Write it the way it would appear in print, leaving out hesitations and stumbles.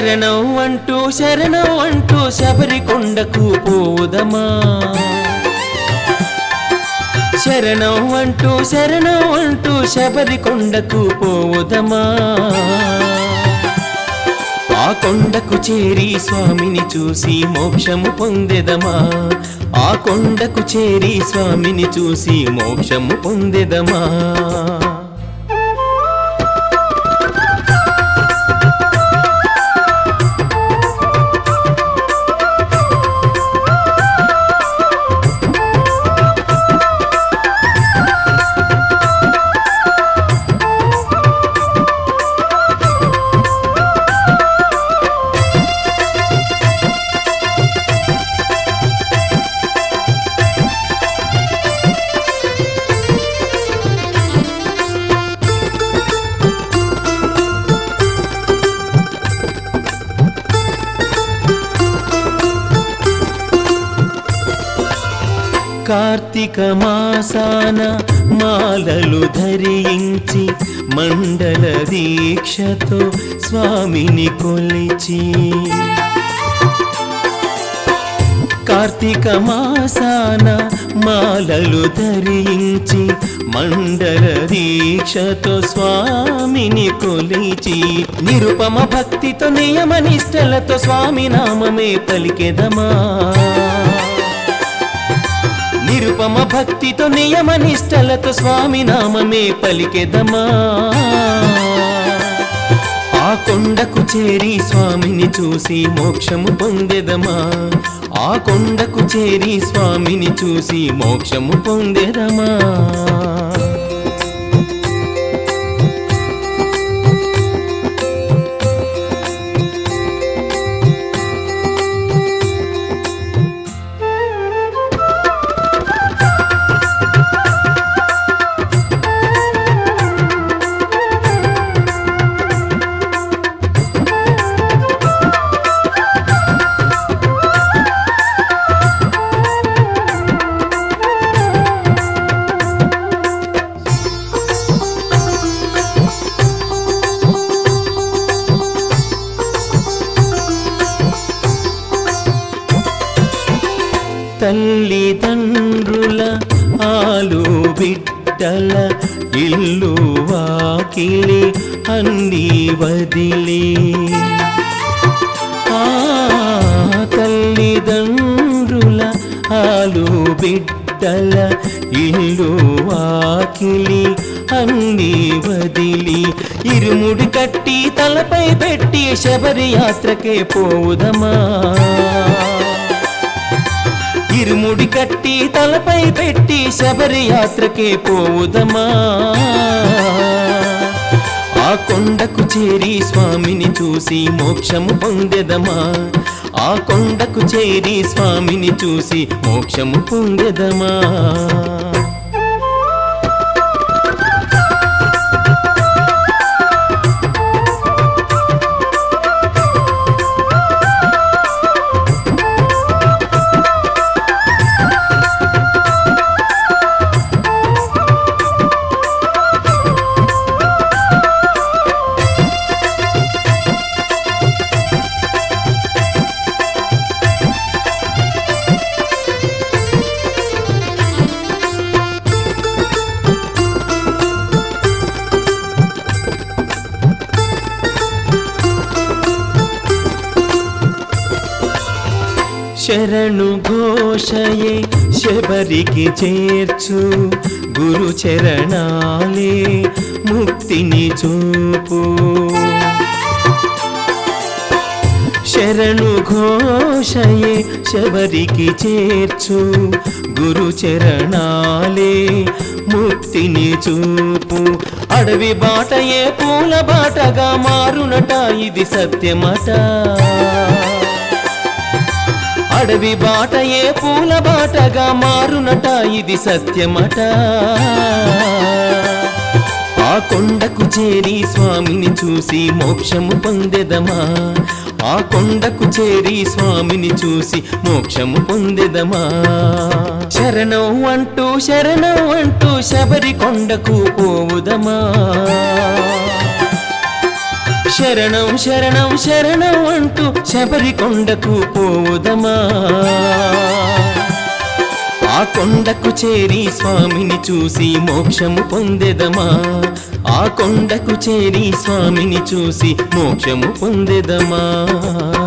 శరణం అంటూ శబరి కొండకు పోదమా. శరణం అంటూ శబరి కొండకు పోదమా. ఆ కొండకు చేరి స్వామిని చూసి మోక్షము పొందెదమా. ఆ కొండకు చేరి స్వామిని చూసి మోక్షము పొందెదమా. కార్తీక మాసాన మాలలు ధరించి మండల దీక్షతో స్వామిని కొలిచి. కార్తీక మాసాన మాలలు ధరించి మండల దీక్షతో స్వామిని కొలిచి. నిరుపమ భక్తితో నియమ నిష్టలతో స్వామి నామమే పలికెదమా. నిరుపమ భక్తితో నియమ నిష్టలతో స్వామి నామమే పలికెదమా. ఆ కొండకు చేరి స్వామిని చూసి మోక్షము పొందెదమా. ఆ కొండకు చేరి స్వామిని చూసి మోక్షము పొందెదమా. తల్లిదండ్రుల ఆలు బిడ్డల ఇల్లు వాకిలి అన్నీ వదిలి. తల్లిదండ్రుల ఆలు బిడ్డల ఇల్లు వాకిలి అన్నీ వదిలి. ఇరుముడి కట్టి తలపై పెట్టి శబరి యాత్రకే పోదమా. ఇరుముడి కట్టి తలపై పెట్టి శబరి యాత్రకే పోదమా. ఆ కొండకు చేరి స్వామిని చూసి మోక్షము పొందెదమా. ఆ కొండకు చేరి స్వామిని చూసి మోక్షము పొందెదమా. శరణు ఘోషయే శబరికి చేర్చు గురు చరణాలే ముక్తిని చూపు. శరణు ఘోషయే శబరికి చేర్చు గురు చరణాలే ముక్తిని చూపు. అడవి బాటయే పూల బాటగా మారునట ఇది సత్యమట. అడవి బాటయే పూల బాటగా మారునట ఇది సత్యమట. ఆ కొండకు చేరి స్వామిని చూసి మోక్షము పొందెదమా. ఆ కొండకు చేరి స్వామిని చూసి మోక్షము పొందెదమా. శరణం అంటూ శబరి కొండకు పోవుదమా. శరణం శరణం శరణం అంటూ శబరి కొండకు పోవుదమా ఆ కొండకు చేరి స్వామిని చూసి మోక్షము పొందెదమా ఆ కొండకు చేరి స్వామిని చూసి మోక్షము పొందెదమా